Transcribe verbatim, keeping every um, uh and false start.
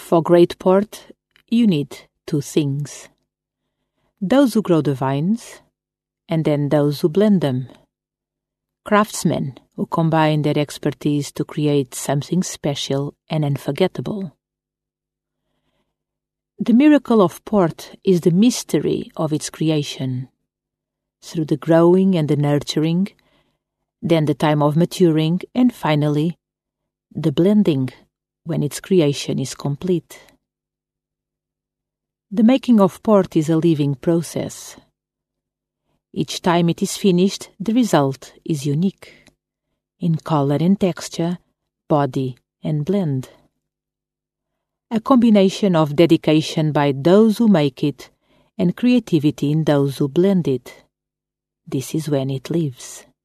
For great port, you need two things: those who grow the vines, and then those who blend them. Craftsmen who combine their expertise to create something special and unforgettable. The miracle of port is the mystery of its creation. Through the growing and the nurturing, then the time of maturing, and finally, the blending, when its creation is complete. The making of port is a living process. Each time it is finished, the result is unique, in color and texture, body and blend. A combination of dedication by those who make it and creativity in those who blend it. This is when it lives.